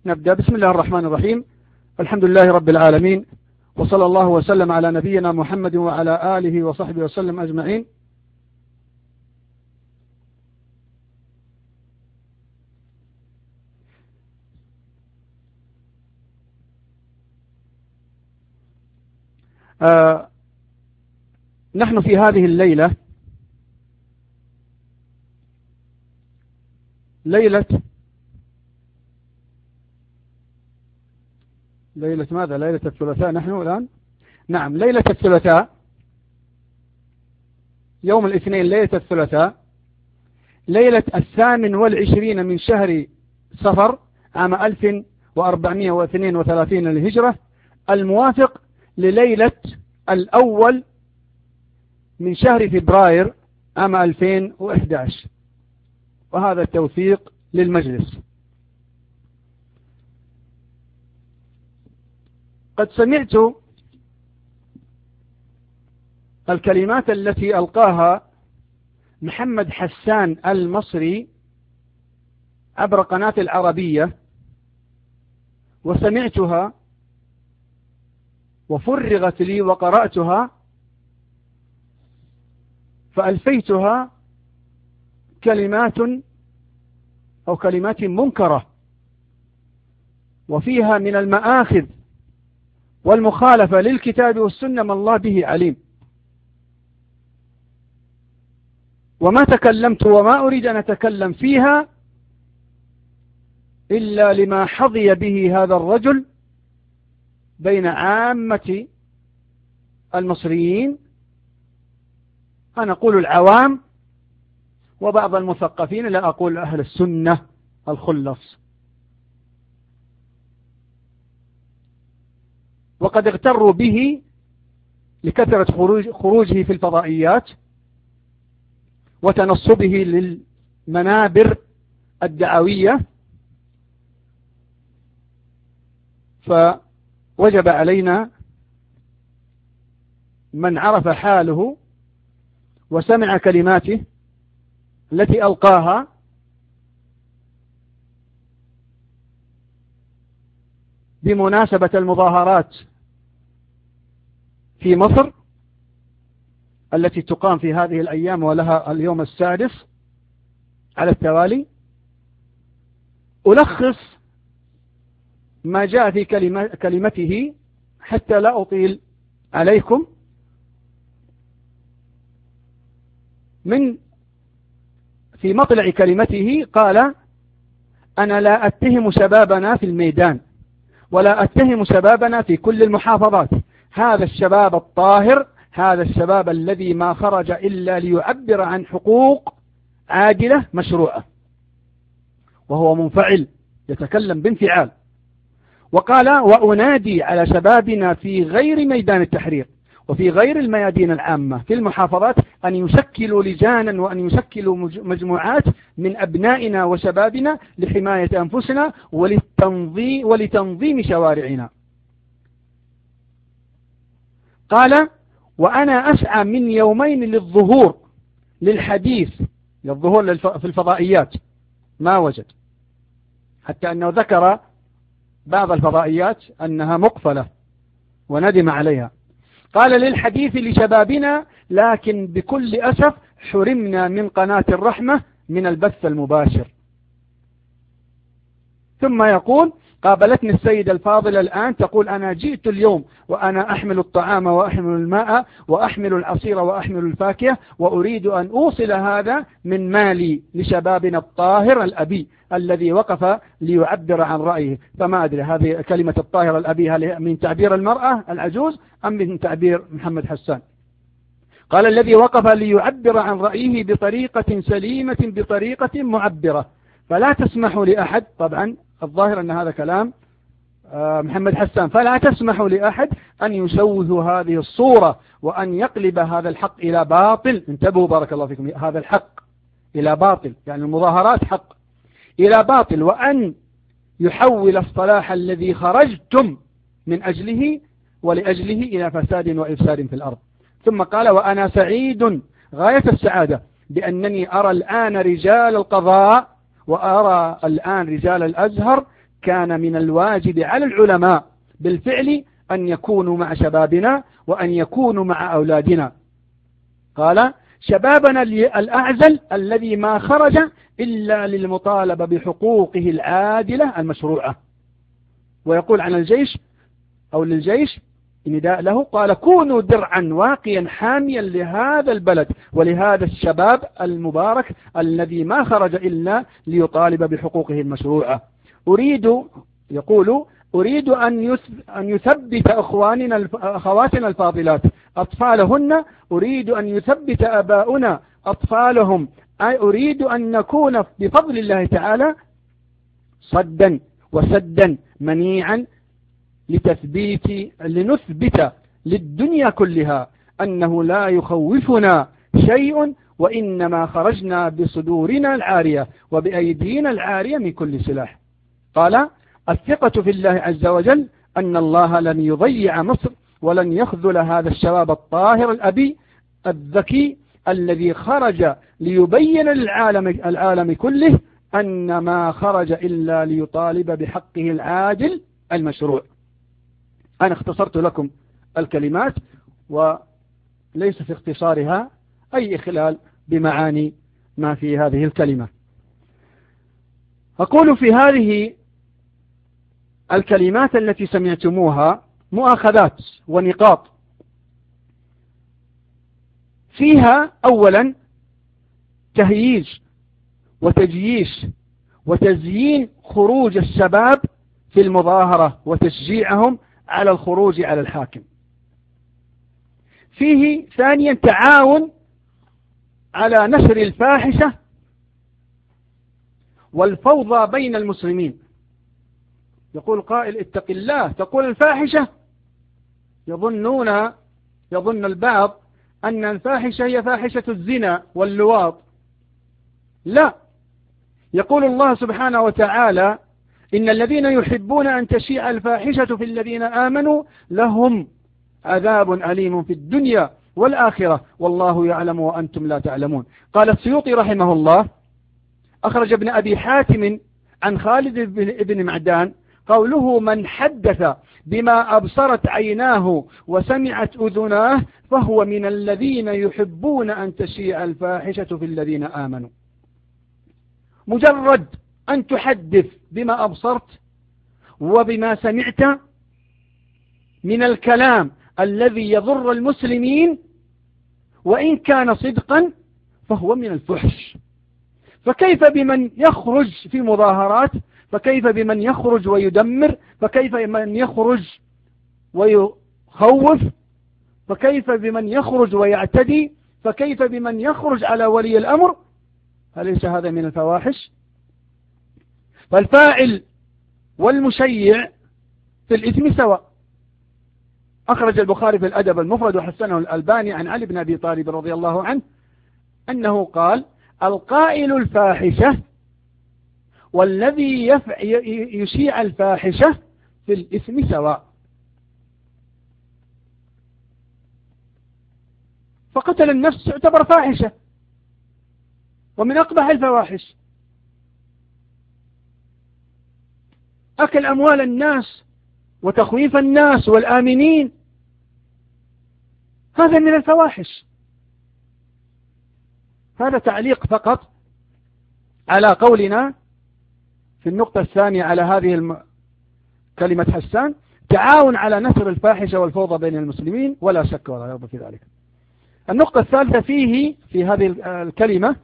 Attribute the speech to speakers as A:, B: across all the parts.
A: نبدأ. بسم الله الرحمن الرحيم. الحمد لله رب العالمين، وصلى الله وسلم على نبينا محمد وعلى آله وصحبه وسلم أجمعين. نحن في هذه الليلة ليلة ماذا؟ ليلة الثلاثاء نحن الآن. نعم، ليلة الثلاثاء، يوم الاثنين ليلة الثلاثاء، ليلة 28 من شهر صفر عام 1432 للهجرة، الموافق لليلة الأول من شهر فبراير عام 2011، وهذا التوثيق للمجلس. قد سمعت الكلمات التي ألقاها محمد حسان المصري عبر قناة العربية، وسمعتها وفرغت لي وقرأتها، فألفيتها كلمات منكرة، وفيها من المآخذ والمخالفة للكتاب والسنة ما الله به عليم. وما تكلمت وما أريد أن أتكلم فيها إلا لما حظي به هذا الرجل بين عامة المصريين، أنا أقول العوام وبعض المثقفين، لا أقول أهل السنة الخلص. وقد اغتروا به لكثرة خروجه في الفضائيات وتنصبه للمنابر الدعوية، فوجب علينا من عرف حاله وسمع كلماته التي ألقاها بمناسبة المظاهرات في مصر التي تقام في هذه الأيام ولها اليوم السادس على التوالي، ألخص ما جاء في كلمته حتى لا أطيل عليكم. في مطلع كلمته قال: أنا لا أتهم شبابنا في الميدان ولا أتهم شبابنا في كل المحافظات، هذا الشباب الطاهر، هذا الشباب الذي ما خرج إلا ليعبر عن حقوق عادلة مشروعة، وهو منفعل يتكلم بانفعال. وقال: وأنادي على شبابنا في غير ميدان التحرير وفي غير الميادين العامة في المحافظات أن يشكلوا لجانا وأن يشكلوا مجموعات من أبنائنا وشبابنا لحماية أنفسنا ولتنظيم شوارعنا. قال: وأنا أسعى من يومين للظهور للحديث، للظهور في الفضائيات، ما وجد، حتى أنه ذكر بعض الفضائيات أنها مقفلة وندم عليها. قال: للحديث لشبابنا، لكن بكل أسف حرمنا من قناة الرحمة من البث المباشر. ثم يقول: قابلتني السيدة الفاضلة الآن تقول: أنا جئت اليوم وأنا أحمل الطعام وأحمل الماء وأحمل العصير وأحمل الفاكهة، وأريد أن أوصل هذا من مالي لشبابنا الطاهر الأبي الذي وقف ليعبر عن رأيه. فما أدري هذه كلمة الطاهر الأبي هل من تعبير المرأة العجوز أم من تعبير محمد حسان؟ قال: الذي وقف ليعبر عن رأيه بطريقة سليمة بطريقة معبرة، فلا تسمحوا لأحد، طبعا الظاهر أن هذا كلام محمد حسان، فلا تسمحوا لأحد أن يشوه هذه الصورة وأن يقلب هذا الحق إلى باطل. انتبهوا بارك الله فيكم، هذا الحق إلى باطل، يعني المظاهرات حق إلى باطل، وأن يحول الصلاح الذي خرجتم من أجله ولأجله إلى فساد وإفساد في الأرض. ثم قال: وأنا سعيد غاية السعادة بأنني أرى الآن رجال القضاء وأرى الآن رجال الأزهر كان من الواجب على العلماء بالفعل أن يكونوا مع شبابنا وأن يكونوا مع أولادنا. قال شبابنا الأعزل الذي ما خرج إلا للمطالبة بحقوقه العادلة المشروعة. ويقول عن الجيش أو للجيش نداء له، قال كونوا درعا واقيا حاميا لهذا البلد ولهذا الشباب المبارك الذي ما خرج إلا ليطالب بحقوقه المشروعة. أريد أن يثبت أخواتنا الفاضلات أطفالهن، أريد أن يثبت أباؤنا أطفالهم، أريد أن نكون بفضل الله تعالى صدا وسدا منيعا لنثبت للدنيا كلها أنه لا يخوفنا شيء، وإنما خرجنا بصدورنا العارية وبأيدينا العارية من كل سلاح. قال الثقة في الله عز وجل أن الله لن يضيع مصر ولن يخذل هذا الشباب الطاهر الأبي الذكي الذي خرج ليبين للعالم كله أن ما خرج إلا ليطالب بحقه العادل المشروع. أنا اختصرت لكم الكلمات وليس في اختصارها أي إخلال بمعاني ما في هذه الكلمة. أقول في هذه الكلمات التي سمعتموها مؤاخذات ونقاط فيها أولا تهييج وتجييش وتزيين خروج الشباب في المظاهرة وتشجيعهم على الخروج على الحاكم. فيه ثانيا تعاون على نشر الفاحشة والفوضى بين المسلمين. يقول قائل اتق الله، تقول الفاحشة، يظن البعض أن الفاحشة هي فاحشة الزنا واللواط. لا، يقول الله سبحانه وتعالى إن الذين يحبون أن تشيع الفاحشة في الذين آمنوا لهم عذاب أليم في الدنيا والآخرة والله يعلم وأنتم لا تعلمون. قال السيوطي رحمه الله أخرج ابن أبي حاتم عن خالد بن معدان قوله من حدث بما أبصرت عيناه وسمعت أذناه فهو من الذين يحبون أن تشيع الفاحشة في الذين آمنوا. مجرد أن تحدث بما أبصرت وبما سمعت من الكلام الذي يضر المسلمين وإن كان صدقا فهو من الفحش. فكيف بمن يخرج في مظاهرات؟ فكيف بمن يخرج ويدمر؟ فكيف بمن يخرج ويخوف؟ فكيف بمن يخرج ويعتدي؟ فكيف بمن يخرج على ولي الأمر؟ أليس هذا من الفواحش؟ فالفاعل والمشيع في الإثم سواء. أخرج البخاري في الأدب المفرد وحسنه الألباني عن علي بن أبي طالب رضي الله عنه أنه قال القائل الفاحشة والذي يشيع الفاحشة في الإثم سواء. فقتل النفس يعتبر فاحشة ومن أقبح الفواحش. أكل أموال الناس وتخويف الناس والآمنين هذا من الفواحش. هذا تعليق فقط على قولنا في النقطة الثانية على هذه كلمة حسان، تعاون على نشر الفاحشة والفوضى بين المسلمين ولا شك ولا ريب في ذلك. النقطة الثالثة في هذه الكلمة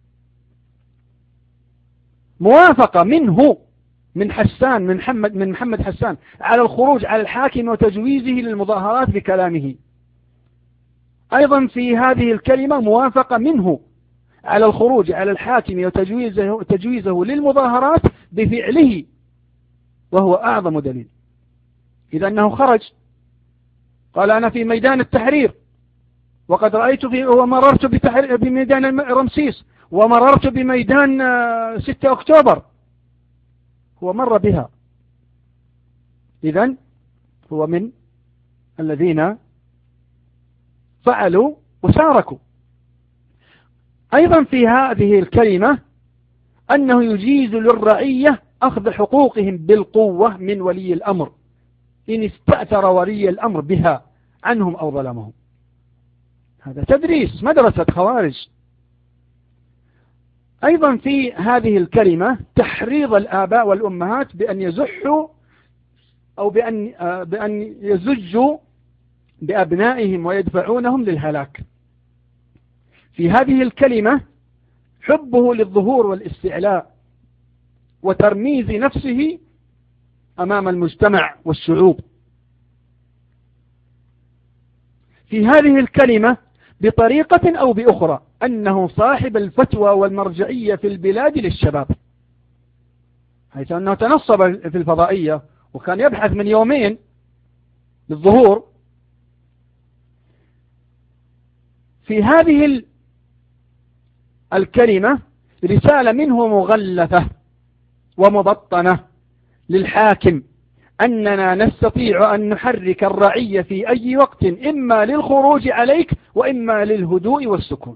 A: موافقة منه من حسان من محمد حسان على الخروج على الحاكم وتجويزه للمظاهرات بكلامه. أيضا في هذه الكلمة موافقة منه على الخروج على الحاكم وتجويزه للمظاهرات بفعله وهو أعظم دليل. إذا أنه خرج قال أنا في ميدان التحرير وقد رأيت ومررت بميدان رمسيس ومررت بميدان 6 أكتوبر، هو مر بها. إذن هو من الذين فعلوا وشاركوا. أيضا في هذه الكلمة أنه يجيز للرعية أخذ حقوقهم بالقوة من ولي الأمر إن استأثر ولي الأمر بها عنهم أو ظلمهم. هذا تدريس مدرسة خوارج. أيضا في هذه الكلمة تحريض الآباء والأمهات بأن يزحوا أو بأن يزجوا بأبنائهم ويدفعونهم للهلاك. في هذه الكلمة حبه للظهور والاستعلاء وترميز نفسه أمام المجتمع والشعوب. في هذه الكلمة بطريقة أو بأخرى أنه صاحب الفتوى والمرجعية في البلاد للشباب، حيث أنه تنصب في الفضائية وكان يبحث من يومين للظهور. في هذه الكلمة رسالة منه مغلفة ومبطنة للحاكم أننا نستطيع أن نحرك الرعية في أي وقت إما للخروج عليك وإما للهدوء والسكون.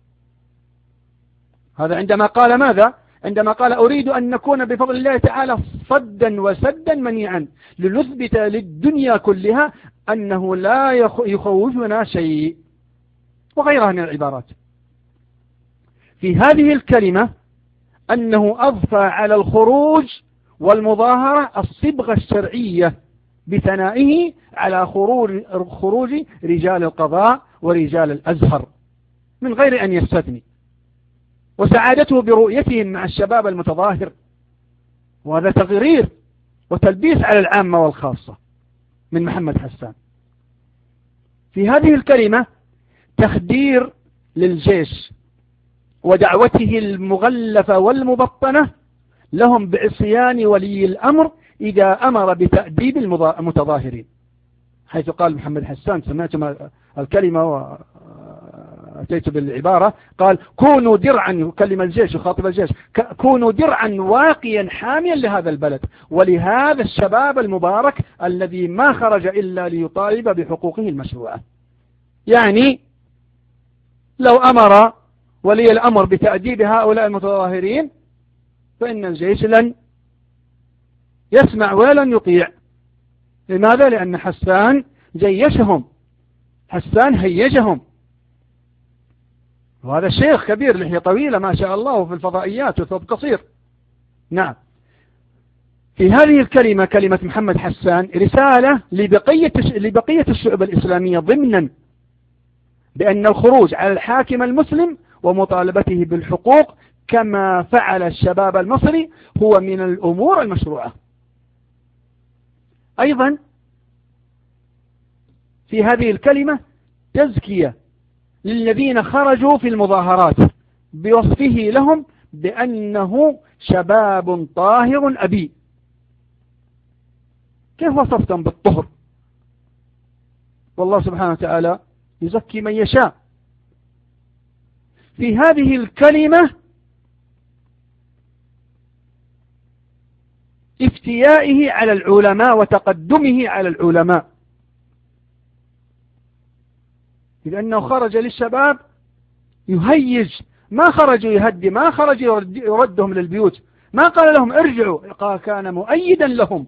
A: هذا عندما قال ماذا؟ عندما قال أريد أن نكون بفضل الله تعالى صدا وسدا منيعا لنثبت للدنيا كلها أنه لا يخوفنا شيء، وغيرها من العبارات. في هذه الكلمة أنه أضفى على الخروج والمظاهرة الصبغة الشرعية بثنائه على خروج رجال القضاء ورجال الأزهر من غير أن يستثني، وسعادته برؤيتهم مع الشباب المتظاهر. وهذا تغرير وتلبيس على العامة والخاصة من محمد حسان. في هذه الكلمة تخدير للجيش ودعوته المغلفة والمبطنة لهم بعصيان ولي الأمر إذا أمر بتأديب المتظاهرين، حيث قال محمد حسان، سمعتم الكلمة وأتيت بالعبارة، قال كونوا درعا، يكلم الجيش يخاطب الجيش، كونوا درعا واقيا حاميا لهذا البلد ولهذا الشباب المبارك الذي ما خرج إلا ليطالب بحقوقه المشروعة. يعني لو أمر ولي الأمر بتأديب هؤلاء المتظاهرين فإن الجيش لن يسمع ولن يطيع. لماذا؟ لأن حسان جيشهم، حسان هيجهم، وهذا الشيخ كبير لحية طويلة ما شاء الله في الفضائيات وثوب قصير. نعم. في هذه الكلمة، كلمة محمد حسان، رسالة لبقية الشعوب الإسلامية ضمنا بأن الخروج على الحاكم المسلم ومطالبته بالحقوق كما فعل الشباب المصري هو من الأمور المشروعة. أيضا في هذه الكلمة تزكية للذين خرجوا في المظاهرات بوصفه لهم بأنه شباب طاهر أبي. كيف وصفتم بالطهر؟ والله سبحانه وتعالى يزكي من يشاء. في هذه الكلمة افتيائه على العلماء وتقدمه على العلماء، لأنه خرج للشباب يهيج، ما خرج يهدي، ما خرج يردهم للبيوت، ما قال لهم ارجعوا، كان مؤيدا لهم،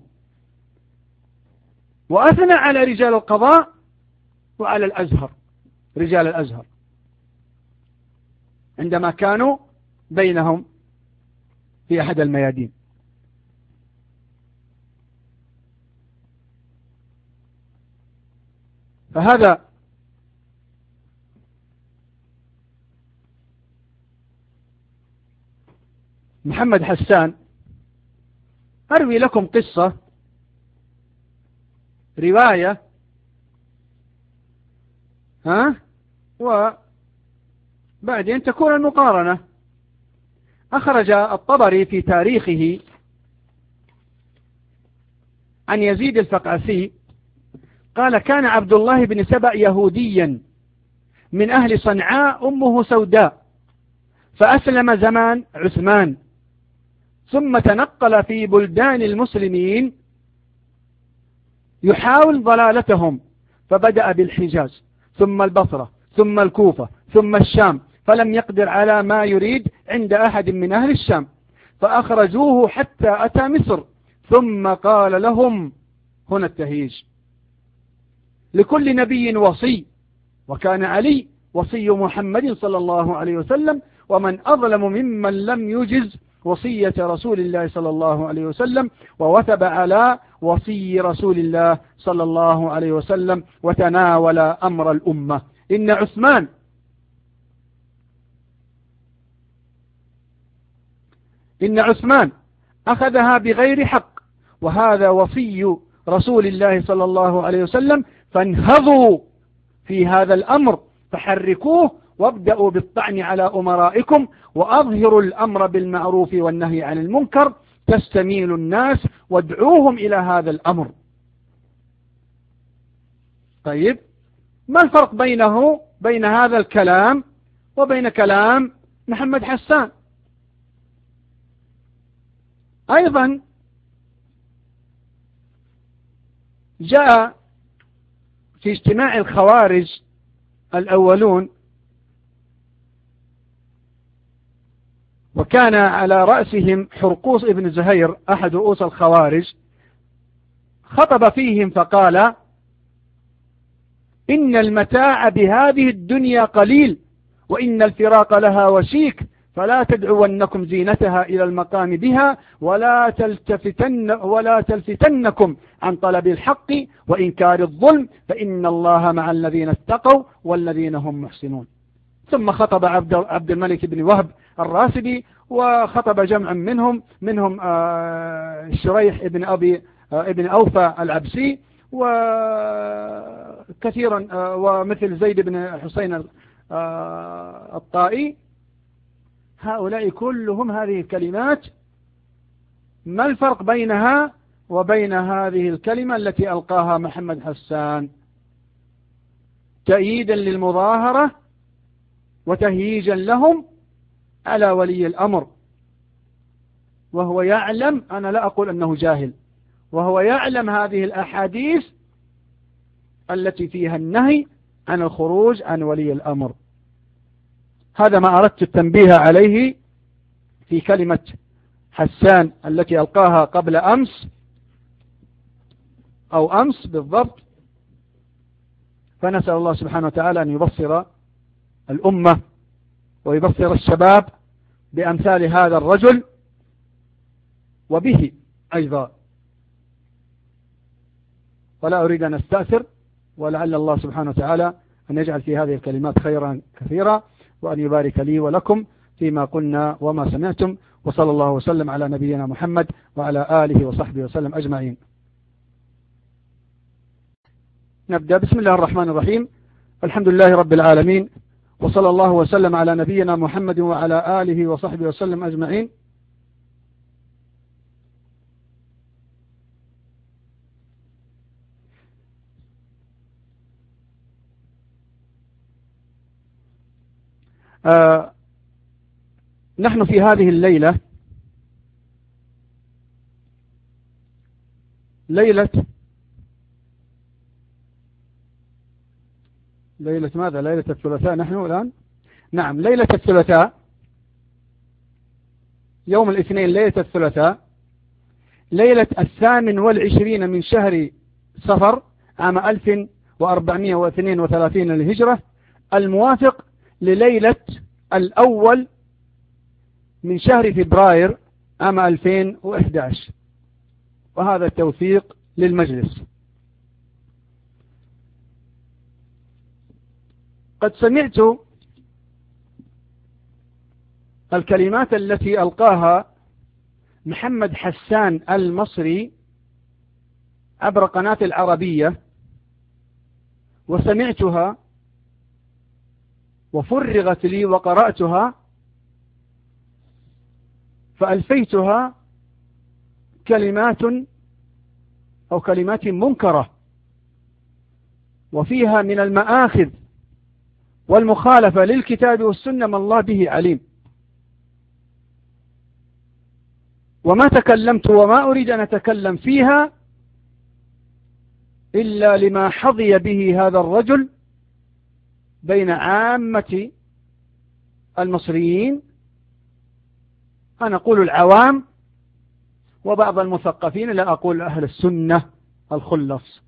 A: وأثنى على رجال القضاء وعلى الأزهر، رجال الأزهر عندما كانوا بينهم في أحد الميادين. فهذا محمد حسان. أروي لكم قصة، رواية، وبعدين تكون المقارنة. أخرج الطبري في تاريخه عن يزيد الفقعسي قال كان عبد الله بن سبأ يهوديا من أهل صنعاء أمه سوداء، فأسلم زمان عثمان، ثم تنقل في بلدان المسلمين يحاول ضلالتهم، فبدأ بالحجاز ثم البصرة ثم الكوفة ثم الشام، فلم يقدر على ما يريد عند أحد من أهل الشام، فأخرجوه حتى أتى مصر، ثم قال لهم، هنا التهيج: لكل نبي وصي، وكان علي وصي محمد صلى الله عليه وسلم، ومن أظلم ممن لم يجز وصية رسول الله صلى الله عليه وسلم، ووثب على وصي رسول الله صلى الله عليه وسلم، وتناول أمر الأمة. إن عثمان أخذها بغير حق، وهذا وصي رسول الله صلى الله عليه وسلم، فانهضوا في هذا الأمر فحركوه، وابدأوا بالطعن على أمرائكم، وأظهروا الأمر بالمعروف والنهي عن المنكر، تستميل الناس وادعوهم إلى هذا الأمر. طيب، ما الفرق بين هذا الكلام وبين كلام محمد حسان؟ أيضا جاء في اجتماع الخوارج الأولون، وكان على رأسهم حرقوس ابن زهير أحد رؤوس الخوارج، خطب فيهم فقال: إن المتاع بهذه الدنيا قليل، وإن الفراق لها وشيك، فلا تدعونكم زينتها إلى المقام بها، ولا تلفتنكم عن طلب الحق وإنكار الظلم، فإن الله مع الذين اتقوا والذين هم محسنون. ثم خطب عبد الملك بن وهب الراسبي، وخطب جمع منهم شريح ابن أوفى العبسي، وكثيرا ومثل زيد بن حسين الطائي. هؤلاء كلهم هذه الكلمات، ما الفرق بينها وبين هذه الكلمة التي ألقاها محمد حسان؟ تأييدا للمظاهرة وتهييجا لهم على ولي الأمر، وهو يعلم، أنا لا أقول أنه جاهل، وهو يعلم هذه الأحاديث التي فيها النهي عن الخروج عن ولي الأمر. هذا ما أردت التنبيه عليه في كلمة حسان التي ألقاها قبل أمس أو أمس بالضبط. فنسأل الله سبحانه وتعالى أن يبصر الأمة ويبصر الشباب بأمثال هذا الرجل وبه أيضا. ولا أريد أن أستأثر، ولعل الله سبحانه وتعالى أن يجعل في هذه الكلمات خيرا كثيرا، وأن يبارك لي ولكم فيما قلنا وما سمعتم، وصلى الله وسلم على نبينا محمد وعلى آله وصحبه وسلم أجمعين. نبدأ. بسم الله الرحمن الرحيم. الحمد لله رب العالمين، وصلى الله وسلم على نبينا محمد وعلى آله وصحبه وسلم أجمعين. نحن في هذه الليلة، ليلة ماذا؟ ليلة الثلاثاء نحن الآن؟ نعم، ليلة الثلاثاء، يوم الاثنين ليلة الثلاثاء، ليلة 28 من شهر صفر عام 1432 للهجرة، الموافق لليلة الأول من شهر فبراير عام 2011. وهذا التوثيق للمجلس. قد سمعت الكلمات التي ألقاها محمد حسان المصري عبر قناة العربية، وسمعتها وفرغت لي وقرأتها، فألفيتها كلمات منكرة، وفيها من المآخذ والمخالفة للكتاب والسنة ما الله به عليم. وما تكلمت وما أريد أن أتكلم فيها إلا لما حظي به هذا الرجل بين عامة المصريين، أنا أقول العوام وبعض المثقفين، لا أقول أهل السنة الخلص.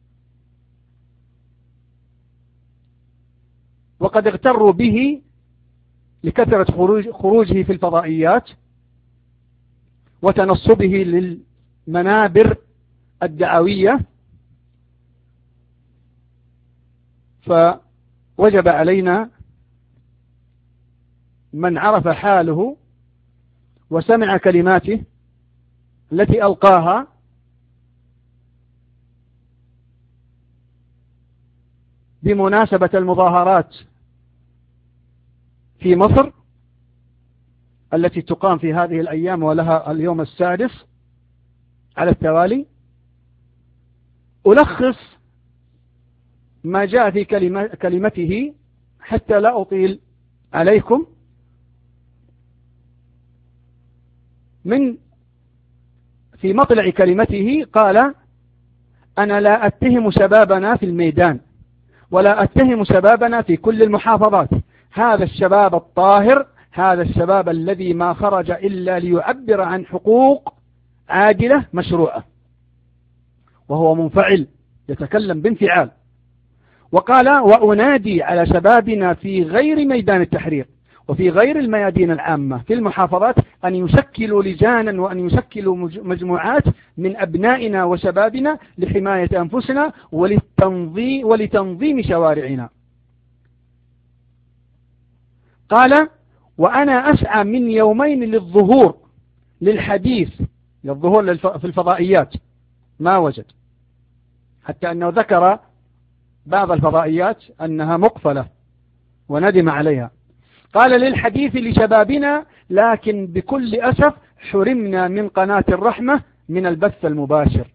A: وقد اغتروا به لكثرة خروجه في الفضائيات وتنصبه للمنابر الدعوية، فوجب علينا من عرف حاله وسمع كلماته التي ألقاها بمناسبة المظاهرات في مصر التي تقام في هذه الأيام ولها اليوم السادس على التوالي، ألخص ما جاء في كلمته حتى لا أطيل عليكم. في مطلع كلمته قال: أنا لا أتهم شبابنا في الميدان ولا أتهم شبابنا في كل المحافظات، هذا الشباب الطاهر، هذا الشباب الذي ما خرج إلا ليعبر عن حقوق عاجلة مشروعة، وهو منفعل يتكلم بانفعال. وقال: وأنادي على شبابنا في غير ميدان التحرير وفي غير الميادين العامة في المحافظات أن يشكلوا لجانا وأن يشكلوا مجموعات من أبنائنا وشبابنا لحماية أنفسنا ولتنظيم شوارعنا. قال: وأنا أسعى من يومين للظهور للحديث، للظهور في الفضائيات، ما وجد، حتى أنه ذكر بعض الفضائيات أنها مقفلة وندم عليها. قال: للحديث لشبابنا، لكن بكل أسف حرمنا من قناة الرحمة من البث المباشر.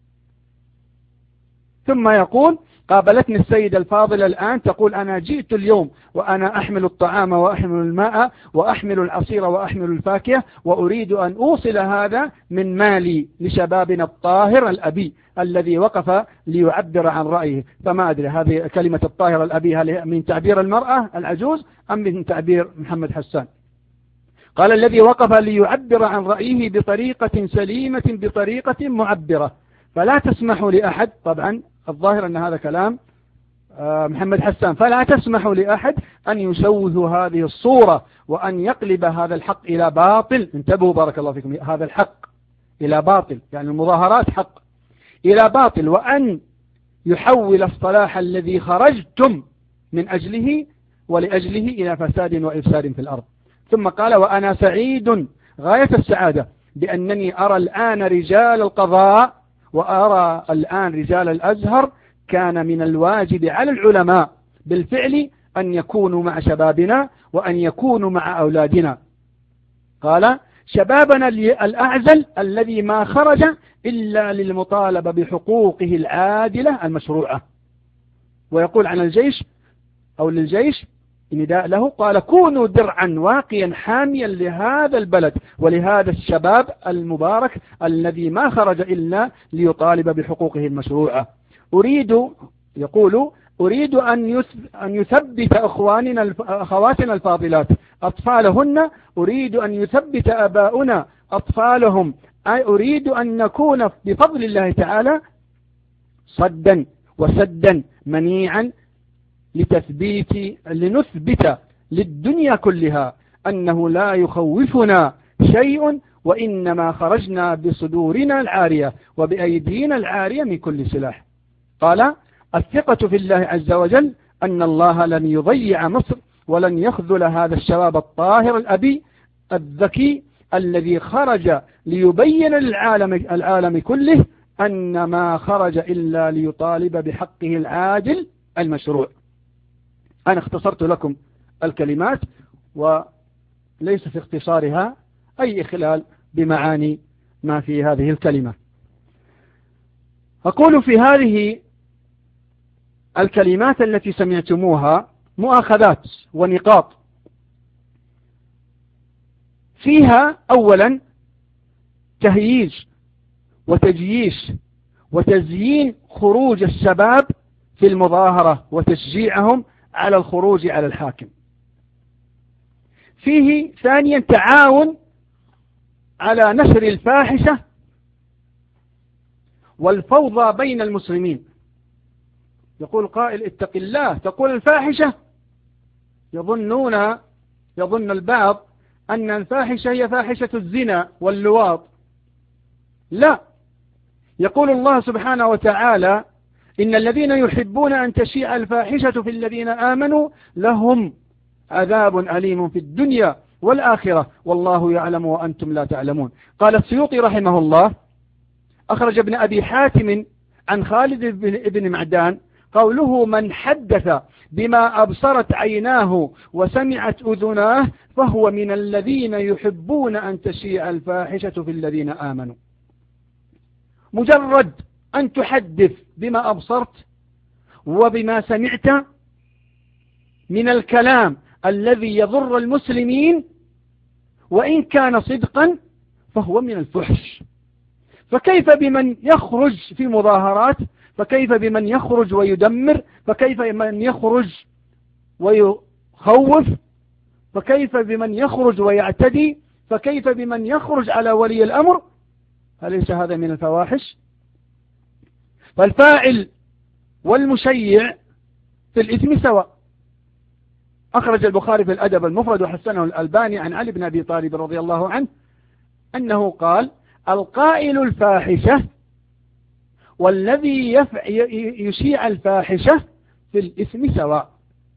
A: ثم يقول: قابلتني السيدة الفاضلة الآن تقول: أنا جئت اليوم وأنا أحمل الطعام وأحمل الماء وأحمل العصير وأحمل الفاكهة، وأريد أن أوصل هذا من مالي لشبابنا الطاهر الأبي الذي وقف ليعبر عن رأيه. فما أدري هذه كلمة الطاهر الأبي هل من تعبير المرأة العجوز أم من تعبير محمد حسان؟ قال: الذي وقف ليعبر عن رأيه بطريقة سليمة بطريقة معبرة، فلا تسمحوا لأحد، طبعا الظاهر أن هذا كلام محمد حسان، فلا تسمحوا لأحد أن يشوه هذه الصورة وأن يقلب هذا الحق إلى باطل. انتبهوا بارك الله فيكم، هذا الحق إلى باطل، يعني المظاهرات حق إلى باطل، وأن يحول الصلاح الذي خرجتم من أجله ولأجله إلى فساد وإفساد في الأرض. ثم قال: وأنا سعيد غاية السعادة بأنني أرى الآن رجال القضاء وأرى الآن رجال الأزهر، كان من الواجب على العلماء بالفعل أن يكونوا مع شبابنا وأن يكونوا مع أولادنا. قال: شبابنا الأعزل الذي ما خرج إلا للمطالبة بحقوقه العادلة المشروعة. ويقول عن الجيش أو للجيش نداء له، قال: كونوا درعا واقيا حاميا لهذا البلد ولهذا الشباب المبارك الذي ما خرج إلا ليطالب بحقوقه المشروعة. أريد أن يثبت أخواتنا الفاضلات أطفالهن، أريد أن يثبت أباؤنا أطفالهم، أريد أن نكون بفضل الله تعالى صدا وسدا منيعا لنثبت للدنيا كلها أنه لا يخوفنا شيء، وإنما خرجنا بصدورنا العارية وبأيدينا العارية من كل سلاح. قال: الثقة في الله عز وجل أن الله لن يضيع مصر ولن يخذل هذا الشباب الطاهر الأبي الذكي الذي خرج ليبين للعالم كله أن ما خرج إلا ليطالب بحقه العادل المشروع. أنا اختصرت لكم الكلمات وليس في اختصارها أي إخلال بمعاني ما في هذه الكلمة. أقول في هذه الكلمات التي سمعتموها مؤاخذات ونقاط، فيها أولا تهييج وتجييش وتزيين خروج الشباب في المظاهرة وتشجيعهم على الخروج على الحاكم. فيه ثانيا تعاون على نشر الفاحشة والفوضى بين المسلمين. يقول قائل اتق الله، تقول الفاحشة، يظن البعض أن الفاحشة هي فاحشة الزنا واللواط. لا، يقول الله سبحانه وتعالى إن الذين يحبون أن تشيع الفاحشة في الذين آمنوا لهم عذاب أليم في الدنيا والآخرة والله يعلم وأنتم لا تعلمون. قال السيوطي رحمه الله: أخرج ابن أبي حاتم عن خالد بن معدان قوله: من حدث بما أبصرت عيناه وسمعت أذناه فهو من الذين يحبون أن تشيع الفاحشة في الذين آمنوا. مجرد أن تحدث بما أبصرت وبما سمعت من الكلام الذي يضر المسلمين وإن كان صدقا فهو من الفحش. فكيف بمن يخرج في مظاهرات؟ فكيف بمن يخرج ويدمر؟ فكيف بمن يخرج ويخوف؟ فكيف بمن يخرج ويعتدي؟ فكيف بمن يخرج على ولي الأمر؟ أليس هذا من الفواحش؟ فالفاعل والمشيع في الإثم سواء. أخرج البخاري في الأدب المفرد وحسنه الألباني عن علي بن أبي طالب رضي الله عنه أنه قال: القائل الفاحشة والذي يشيع الفاحشة في الإثم سواء.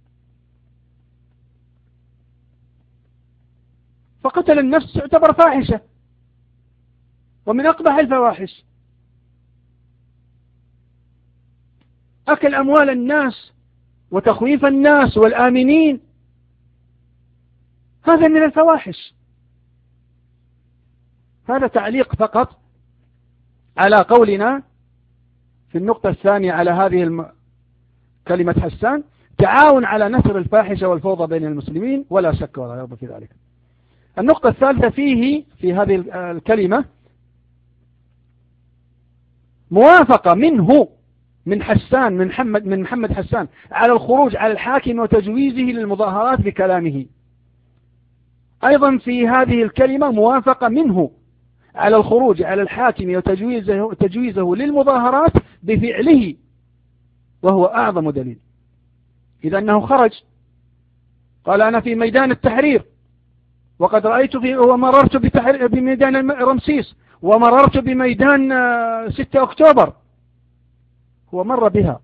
A: فقتل النفس يعتبر فاحشة ومن أقبح الفواحش. أكل أموال الناس وتخويف الناس والآمنين هذا من الفواحش. هذا تعليق فقط على قولنا في النقطة الثانية على هذه كلمة حسان: تعاون على نشر الفاحشة والفوضى بين المسلمين، ولا شك ولا ريب في ذلك. النقطة الثالثة في هذه الكلمة موافقة منه من حسان من محمد حسان على الخروج على الحاكم وتجويزه للمظاهرات بكلامه. أيضا في هذه الكلمة موافقة منه على الخروج على الحاكم وتجويزه للمظاهرات بفعله، وهو أعظم دليل. إذا أنه خرج قال: أنا في ميدان التحرير وقد رأيت ومررت بميدان رمسيس ومررت بميدان 6 أكتوبر، هو مر بها.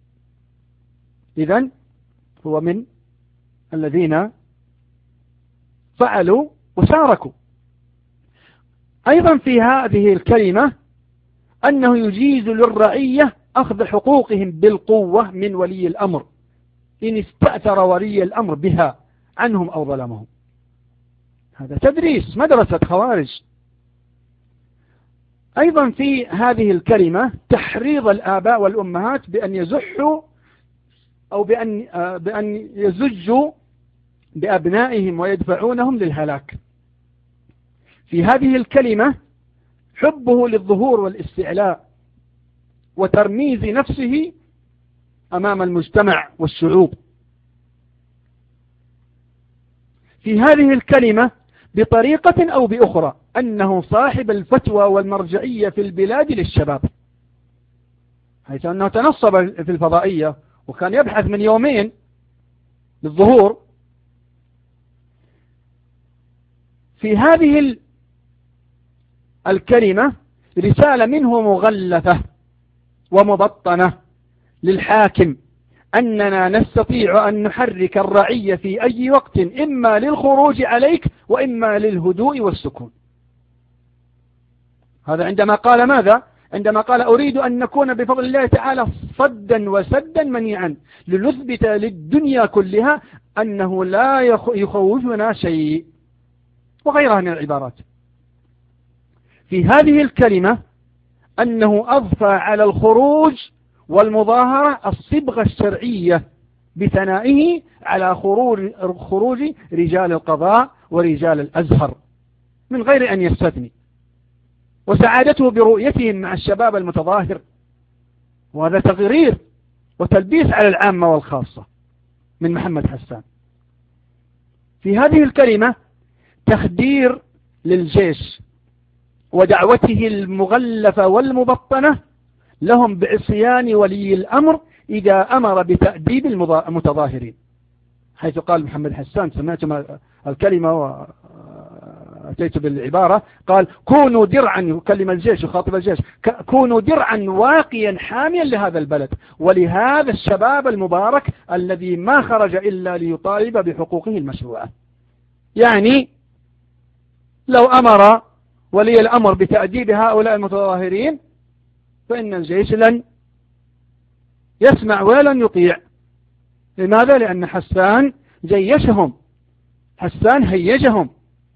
A: إذن هو من الذين فعلوا وشاركوا. أيضا في هذه الكلمة أنه يجيز للرعية أخذ حقوقهم بالقوة من ولي الأمر إن استأثر ولي الأمر بها عنهم أو ظلمهم. هذا تدريس مدرسة خوارج. أيضا في هذه الكلمة تحريض الآباء والأمهات بأن يزحوا أو بأن يزجوا بأبنائهم ويدفعونهم للهلاك. في هذه الكلمة حبه للظهور والاستعلاء وترميز نفسه أمام المجتمع والشعوب. في هذه الكلمة بطريقة أو بأخرى أنه صاحب الفتوى والمرجعية في البلاد للشباب، حيث أنه تنصب في الفضائية وكان يبحث من يومين للظهور. في هذه الكلمة رسالة منه مغلفة ومبطنة للحاكم أننا نستطيع أن نحرك الرعية في أي وقت، إما للخروج عليك وإما للهدوء والسكون. هذا عندما قال ماذا؟ عندما قال: أريد أن نكون بفضل الله تعالى صدا وسدا منيعا لنثبت للدنيا كلها أنه لا يخوفنا شيء، وغيرها من العبارات. في هذه الكلمة أنه أضفى على الخروج والمظاهرة الصبغة الشرعية بثنائه على خروج رجال القضاء ورجال الأزهر من غير أن يستثني، وسعادته برؤيتهم مع الشباب المتظاهر. وهذا تغرير وتلبيس على العامة والخاصة من محمد حسان. في هذه الكلمة تخدير للجيش ودعوته المغلفة والمبطنة لهم بعصيان ولي الأمر إذا أمر بتأديب المتظاهرين، حيث قال محمد حسان، سمعتم الكلمة وأتيت بالعبارة، قال كونوا درعا، يكلم الجيش يخاطب الجيش، كونوا درعا واقيا حاميا لهذا البلد ولهذا الشباب المبارك الذي ما خرج إلا ليطالب بحقوقه المشروعة. يعني لو أمر ولي الأمر بتأديب هؤلاء المتظاهرين فإن الجيش لن يسمع ولن يطيع. لماذا؟ لأن حسان جيشهم، حسان هيجهم،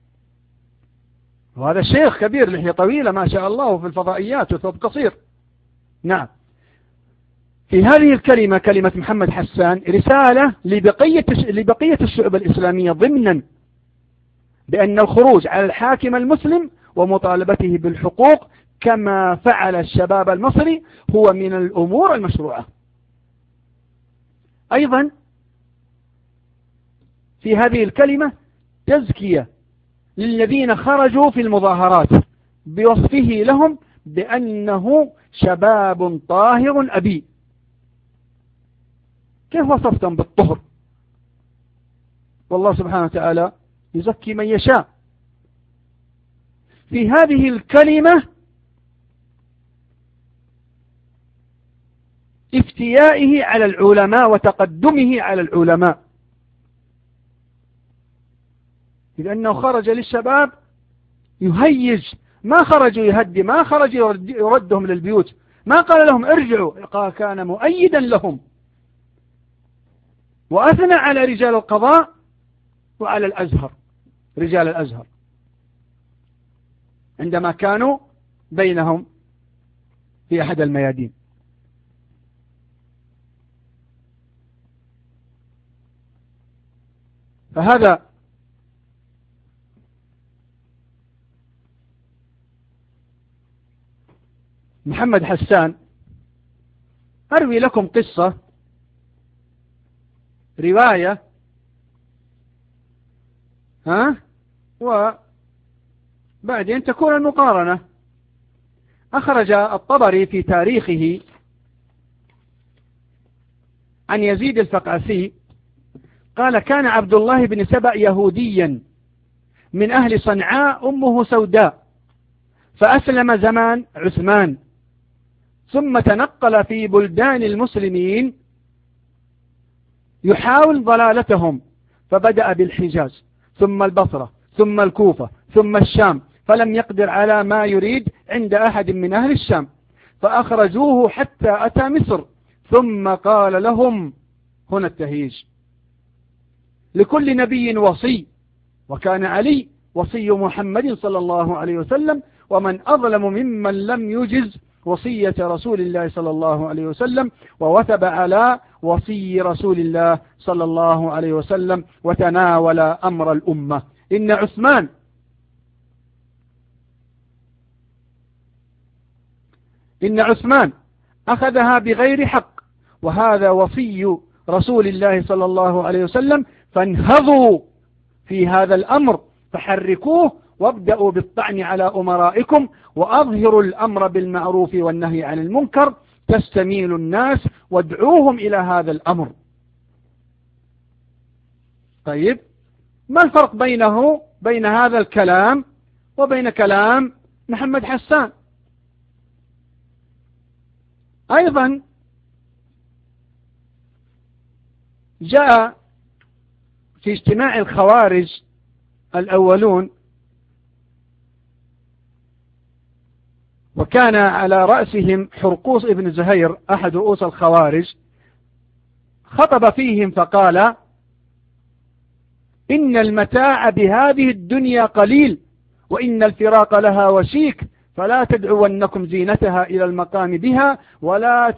A: وهذا الشيخ كبير لحية طويلة ما شاء الله في الفضائيات وثوب قصير. نعم، في هذه الكلمة، كلمة محمد حسان، رسالة لبقية الشعوب الإسلامية ضمنا بأن الخروج على الحاكم المسلم ومطالبته بالحقوق كما فعل الشباب المصري هو من الأمور المشروعة. أيضا في هذه الكلمة تزكية للذين خرجوا في المظاهرات بوصفه لهم بأنه شباب طاهر أبي. كيف وصفتم بالطهر؟ والله سبحانه وتعالى يزكي من يشاء. في هذه الكلمة افتيائه على العلماء وتقدمه على العلماء، لأنه خرج للشباب يهيج، ما خرج يهدي، ما خرج يردهم للبيوت، ما قال لهم ارجعوا، قال كان مؤيدا لهم، وأثنى على رجال القضاء وعلى الأزهر، رجال الأزهر عندما كانوا بينهم في أحد الميادين. فهذا محمد حسان. أروي لكم قصة، رواية، وبعدين تكون المقارنة. أخرج الطبري في تاريخه عن يزيد الفقعسي قال كان عبد الله بن سبأ يهوديا من أهل صنعاء أمه سوداء، فأسلم زمان عثمان، ثم تنقل في بلدان المسلمين يحاول ضلالتهم، فبدأ بالحجاز ثم البصرة ثم الكوفة ثم الشام، فلم يقدر على ما يريد عند أحد من أهل الشام، فأخرجوه حتى أتى مصر، ثم قال لهم، هنا التهيج، لكل نبي وصي، وكان علي وصي محمد صلى الله عليه وسلم، ومن أظلم ممن لم يجز وصية رسول الله صلى الله عليه وسلم، ووثب على وصي رسول الله صلى الله عليه وسلم، وتناول أمر الأمة. إن عثمان أخذها بغير حق، وهذا وصي رسول الله صلى الله عليه وسلم، فانهضوا في هذا الأمر فحركوه، وابدأوا بالطعن على أمرائكم، وأظهروا الأمر بالمعروف والنهي عن المنكر، تستميل الناس وادعوهم إلى هذا الأمر. طيب، ما الفرق بين هذا الكلام وبين كلام محمد حسان؟ أيضا جاء في اجتماع الخوارج الأولون، وكان على رأسهم حرقوس ابن زهير أحد رؤوس الخوارج، خطب فيهم فقال: إن المتاع بهذه الدنيا قليل، وإن الفراق لها وشيك، فلا تدعونكم زينتها إلى المقام بها، ولا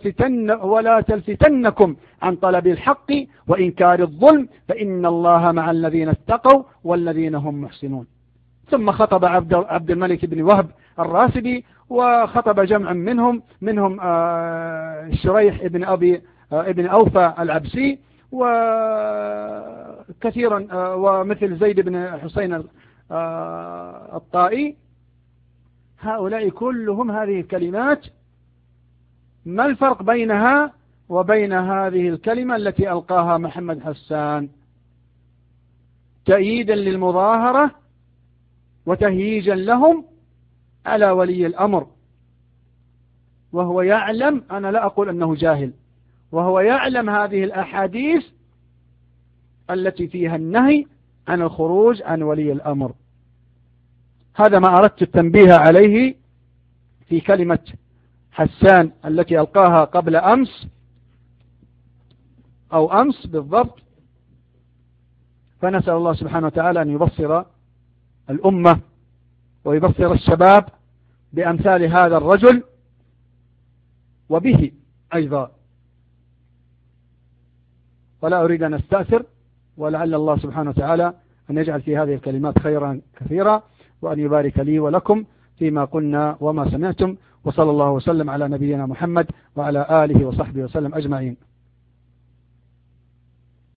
A: تلفتنكم عن طلب الحق وإنكار الظلم، فإن الله مع الذين اتقوا والذين هم محسنون. ثم خطب عبد الملك بن وهب الراسبي، وخطب جمع منهم شريح ابن أوفى العبسي، وكثيرا ومثل زيد بن حسين الطائي، هؤلاء كلهم هذه الكلمات ما الفرق بينها وبين هذه الكلمة التي ألقاها محمد حسان؟ تأييدا للمظاهرة وتهييجا لهم على ولي الأمر، وهو يعلم، أنا لا أقول أنه جاهل، وهو يعلم هذه الأحاديث التي فيها النهي عن الخروج عن ولي الأمر. هذا ما أردت التنبيه عليه في كلمة حسان التي ألقاها قبل أمس أو أمس بالضبط. فنسأل الله سبحانه وتعالى أن يبصر الأمة ويبصر الشباب بأمثال هذا الرجل وبه أيضا. ولا أريد أن أستأثر، ولعل الله سبحانه وتعالى أن يجعل في هذه الكلمات خيرا كثيرا، وأن يبارك لي ولكم فيما قلنا وما سمعتم. وصلى الله وسلم على نبينا محمد وعلى آله وصحبه وسلم أجمعين.